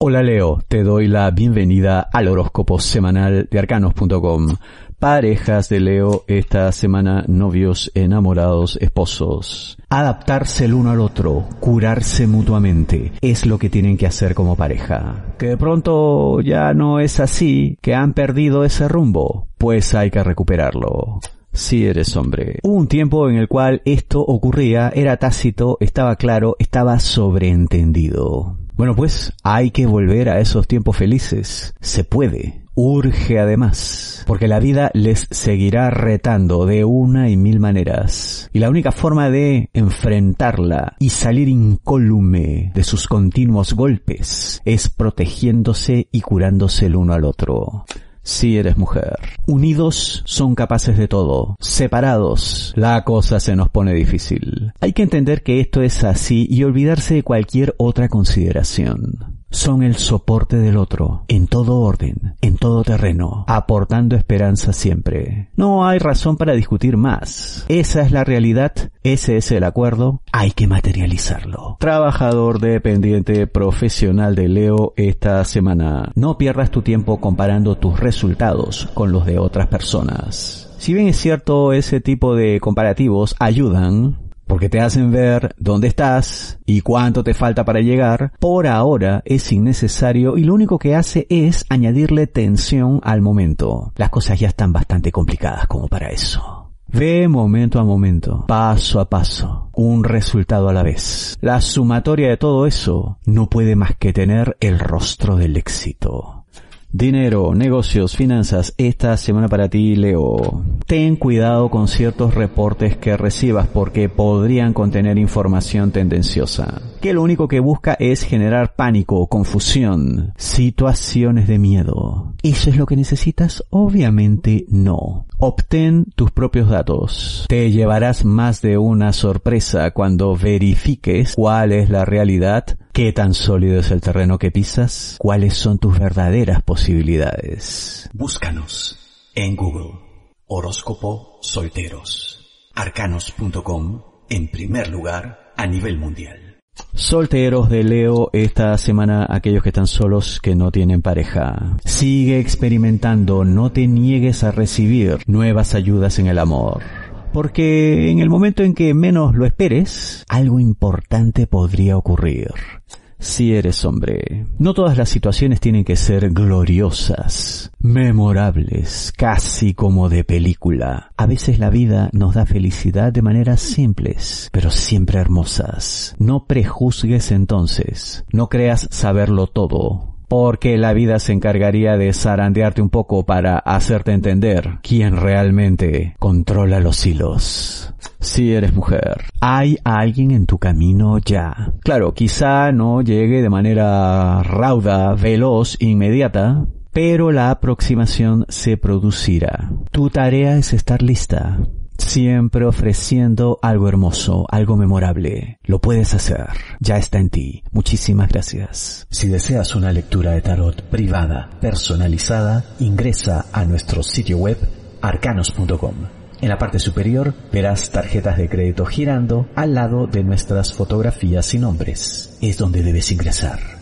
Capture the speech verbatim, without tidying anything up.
Hola Leo, te doy la bienvenida al horóscopo semanal de arcanos punto com. Parejas de Leo esta semana, novios, enamorados, esposos. Adaptarse el uno al otro, curarse mutuamente, es lo que tienen que hacer como pareja. Que de pronto ya no es así, que han perdido ese rumbo, pues hay que recuperarlo. Si eres hombre. Hubo un tiempo en el cual esto ocurría, era tácito, estaba claro, estaba sobreentendido. Bueno, pues hay que volver a esos tiempos felices. Se puede. Urge además, porque la vida les seguirá retando de una y mil maneras. Y la única forma de enfrentarla y salir incólume de sus continuos golpes es protegiéndose y curándose el uno al otro. Si eres mujer. Unidos son capaces de todo. Separados, la cosa se nos pone difícil. Hay que entender que esto es así y olvidarse de cualquier otra consideración. Son el soporte del otro, en todo orden, en todo terreno, aportando esperanza siempre. No hay razón para discutir más. Esa es la realidad, ese es el acuerdo, hay que materializarlo. Trabajador dependiente profesional de Leo esta semana. No pierdas tu tiempo comparando tus resultados con los de otras personas. Si bien es cierto, ese tipo de comparativos ayudan, porque te hacen ver dónde estás y cuánto te falta para llegar, por ahora es innecesario y lo único que hace es añadirle tensión al momento. Las cosas ya están bastante complicadas como para eso. Ve momento a momento, paso a paso, un resultado a la vez. La sumatoria de todo eso no puede más que tener el rostro del éxito. Dinero, negocios, finanzas, esta semana para ti, Leo. Ten cuidado con ciertos reportes que recibas porque podrían contener información tendenciosa, que lo único que busca es generar pánico, confusión, situaciones de miedo. ¿Eso es lo que necesitas? Obviamente no. Obtén tus propios datos. Te llevarás más de una sorpresa cuando verifiques cuál es la realidad, qué tan sólido es el terreno que pisas, cuáles son tus verdaderas posibilidades. Búscanos en Google. Horóscopo Solteros. arcanos punto com en primer lugar a nivel mundial. Solteros de Leo esta semana, aquellos que están solos, que no tienen pareja. Sigue experimentando, no te niegues a recibir nuevas ayudas en el amor. Porque en el momento en que menos lo esperes, algo importante podría ocurrir. Si eres hombre, no todas las situaciones tienen que ser gloriosas, memorables, casi como de película. A veces la vida nos da felicidad de maneras simples, pero siempre hermosas. No prejuzgues entonces, no creas saberlo todo, porque la vida se encargaría de zarandearte un poco para hacerte entender quién realmente controla los hilos. Si eres mujer, hay alguien en tu camino ya. Claro, quizá no llegue de manera rauda, veloz, inmediata, pero la aproximación se producirá. Tu tarea es estar lista, siempre ofreciendo algo hermoso, algo memorable. Lo puedes hacer, ya está en ti. Muchísimas gracias. Si deseas una lectura de tarot privada, personalizada, ingresa a nuestro sitio web arcanos punto com. En la parte superior verás tarjetas de crédito girando al lado de nuestras fotografías y nombres. Es donde debes ingresar.